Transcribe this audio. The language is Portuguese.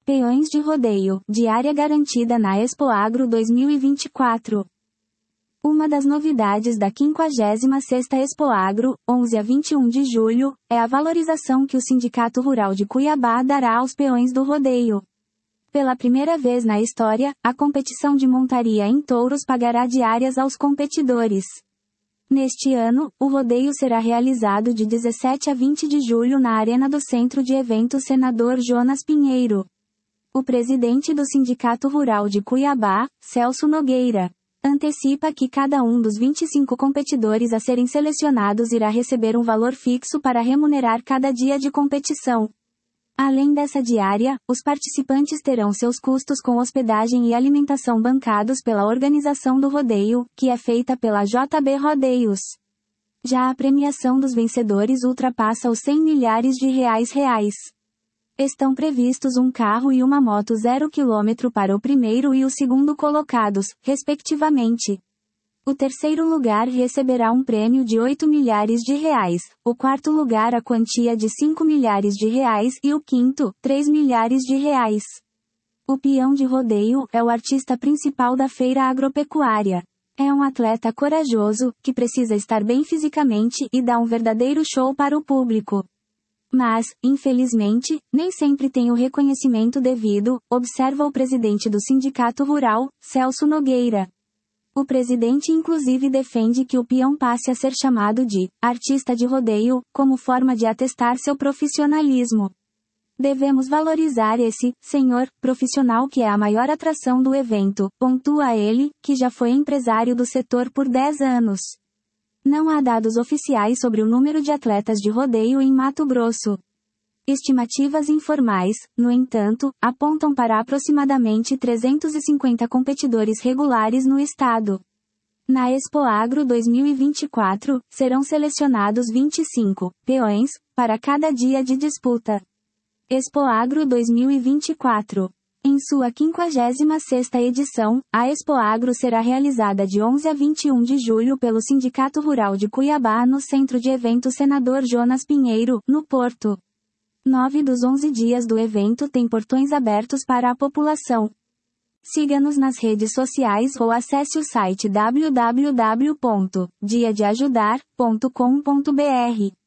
Peões de rodeio, diária garantida na Expoagro 2024. Uma das novidades da 56ª Expoagro, 11 a 21 de julho, é a valorização que o Sindicato Rural de Cuiabá dará aos peões do rodeio. Pela primeira vez na história, a competição de montaria em touros pagará diárias aos competidores. Neste ano, o rodeio será realizado de 17 a 20 de julho na Arena do Centro de Eventos Senador Jonas Pinheiro. O presidente do Sindicato Rural de Cuiabá, Celso Nogueira, antecipa que cada um dos 25 competidores a serem selecionados irá receber um valor fixo para remunerar cada dia de competição. Além dessa diária, os participantes terão seus custos com hospedagem e alimentação bancados pela organização do rodeio, que é feita pela JB Rodeios. Já a premiação dos vencedores ultrapassa os 100 milhares de reais. Estão previstos um carro e uma moto 0 km para o primeiro e o segundo colocados, respectivamente. O terceiro lugar receberá um prêmio de 8 milhares de reais, o quarto lugar a quantia de 5 milhares de reais e o quinto, 3 milhares de reais. O peão de rodeio é o artista principal da feira agropecuária. É um atleta corajoso, que precisa estar bem fisicamente e dá um verdadeiro show para o público. Mas, infelizmente, nem sempre tem o reconhecimento devido, observa o presidente do Sindicato Rural, Celso Nogueira. O presidente inclusive defende que o peão passe a ser chamado de artista de rodeio, como forma de atestar seu profissionalismo. Devemos valorizar esse senhor profissional que é a maior atração do evento, pontua ele, que já foi empresário do setor por 10 anos. Não há dados oficiais sobre o número de atletas de rodeio em Mato Grosso. Estimativas informais, no entanto, apontam para aproximadamente 350 competidores regulares no estado. Na Expoagro 2024, serão selecionados 25 peões para cada dia de disputa. Expoagro 2024. Em sua 56ª edição, a Expoagro será realizada de 11 a 21 de julho pelo Sindicato Rural de Cuiabá no Centro de Eventos Senador Jonas Pinheiro, no Porto. 9 dos 11 dias do evento têm portões abertos para a população. Siga-nos nas redes sociais ou acesse o site www.diadeajudar.com.br.